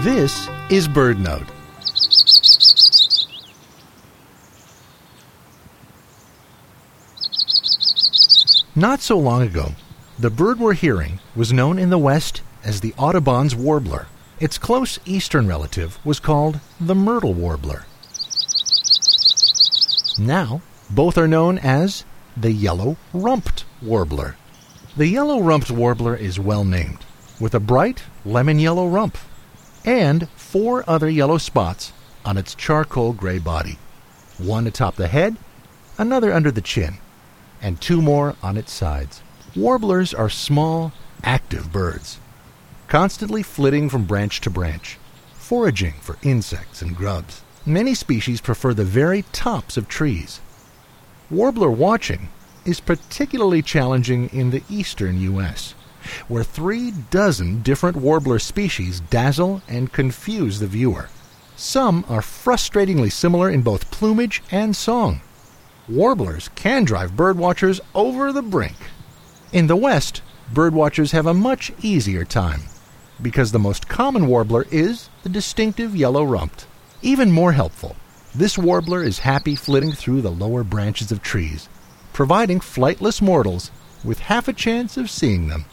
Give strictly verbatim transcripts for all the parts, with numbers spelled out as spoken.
This is BirdNote. Not so long ago, the bird we're hearing was known in the West as the Audubon's warbler. Its close eastern relative was called the myrtle warbler. Now, both are known as the yellow-rumped warbler. The yellow-rumped warbler is well named, with a bright lemon-yellow rump and four other yellow spots on its charcoal gray body, one atop the head, another under the chin, and two more on its sides. Warblers are small, active birds, constantly flitting from branch to branch, foraging for insects and grubs. Many species prefer the very tops of trees. Warbler watching is particularly challenging in the eastern U S, where three dozen different warbler species dazzle and confuse the viewer. Some are frustratingly similar in both plumage and song. Warblers can drive birdwatchers over the brink. In the West, birdwatchers have a much easier time, because the most common warbler is the distinctive yellow-rumped. Even more helpful, this warbler is happy flitting through the lower branches of trees, providing flightless mortals with half a chance of seeing them.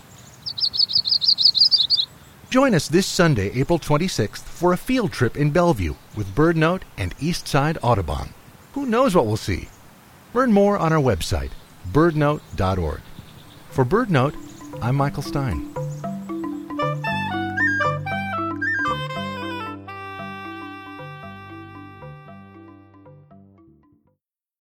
Join us this Sunday, April twenty-sixth, for a field trip in Bellevue with BirdNote and Eastside Audubon. Who knows what we'll see? Learn more on our website, bird note dot org. For BirdNote, I'm Michael Stein.